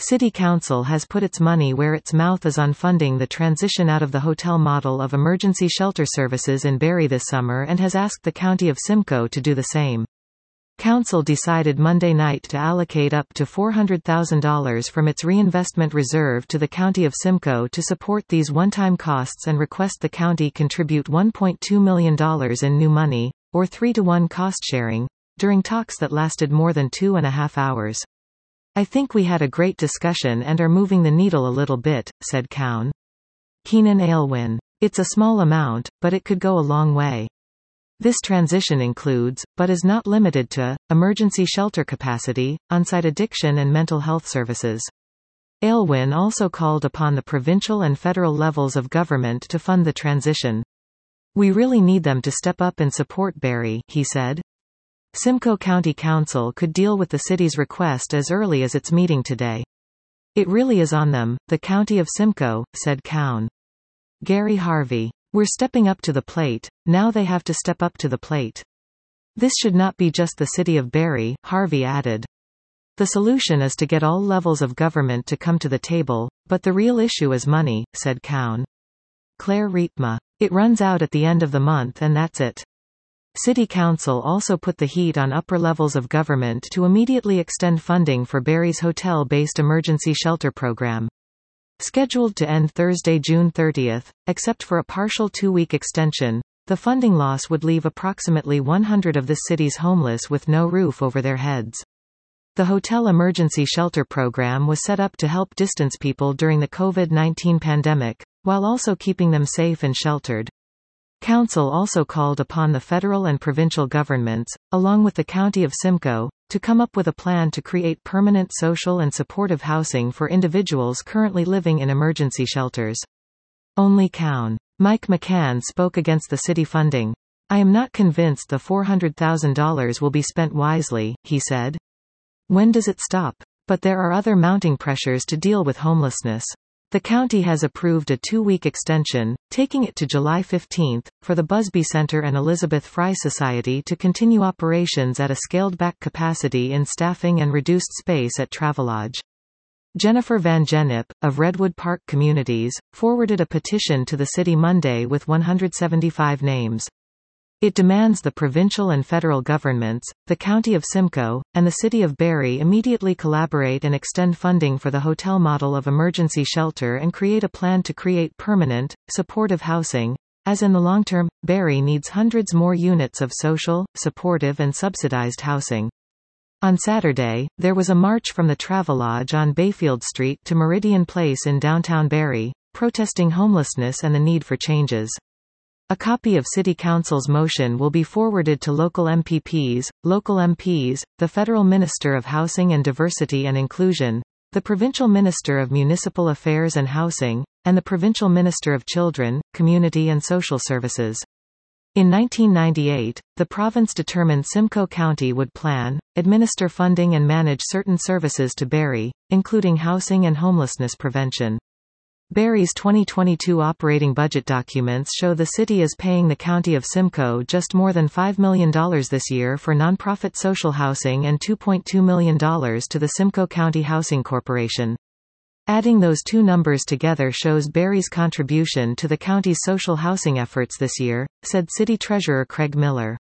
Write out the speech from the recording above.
City Council has put its money where its mouth is on funding the transition out of the hotel model of emergency shelter services in Barrie this summer and has asked the County of Simcoe to do the same. Council decided Monday night to allocate up to $400,000 from its reinvestment reserve to the County of Simcoe to support these one-time costs and request the county contribute $1.2 million in new money, or 3-to-1 cost-sharing, during talks that lasted more than 2.5 hours. "I think we had a great discussion and are moving the needle a little bit," said Cown. Keenan Aylwin. "It's a small amount, but it could go a long way. This transition includes, but is not limited to, emergency shelter capacity, on-site addiction and mental health services." Aylwin also called upon the provincial and federal levels of government to fund the transition. "We really need them to step up and support Barrie," he said. Simcoe County Council could deal with the city's request as early as its meeting today. "It really is on them, the County of Simcoe," said Cown. Gary Harvey. "We're stepping up to the plate, now they have to step up to the plate. This should not be just the city of Barrie," Harvey added. "The solution is to get all levels of government to come to the table, but the real issue is money," said Cown. Claire Rietma. "It runs out at the end of the month and that's it." City Council also put the heat on upper levels of government to immediately extend funding for Barrie's hotel-based emergency shelter program. Scheduled to end Thursday, June 30, except for a partial 2-week extension, the funding loss would leave approximately 100 of the city's homeless with no roof over their heads. The hotel emergency shelter program was set up to help distance people during the COVID-19 pandemic, while also keeping them safe and sheltered. Council also called upon the federal and provincial governments, along with the County of Simcoe, to come up with a plan to create permanent social and supportive housing for individuals currently living in emergency shelters. Only Cown. Mike McCann spoke against the city funding. "I am not convinced the $400,000 will be spent wisely," he said. "When does it stop? But there are other mounting pressures to deal with homelessness. The county has approved a 2-week extension, taking it to July 15, for the Busby Center and Elizabeth Fry Society to continue operations at a scaled-back capacity in staffing and reduced space at Travelodge. Jennifer Van Gennep, of Redwood Park Communities, forwarded a petition to the city Monday with 175 names. It demands the provincial and federal governments, the County of Simcoe, and the City of Barrie immediately collaborate and extend funding for the hotel model of emergency shelter and create a plan to create permanent, supportive housing, as in the long term, Barrie needs hundreds more units of social, supportive and subsidized housing." On Saturday, there was a march from the Travelodge on Bayfield Street to Meridian Place in downtown Barrie, protesting homelessness and the need for changes. A copy of City Council's motion will be forwarded to local MPPs, local MPs, the Federal Minister of Housing and Diversity and Inclusion, the Provincial Minister of Municipal Affairs and Housing, and the Provincial Minister of Children, Community and Social Services. In 1998, the province determined Simcoe County would plan, administer funding and manage certain services to Barrie, including housing and homelessness prevention. Barrie's 2022 operating budget documents show the city is paying the County of Simcoe just more than $5 million this year for nonprofit social housing and $2.2 million to the Simcoe County Housing Corporation. Adding those two numbers together shows Barrie's contribution to the county's social housing efforts this year, said City Treasurer Craig Miller.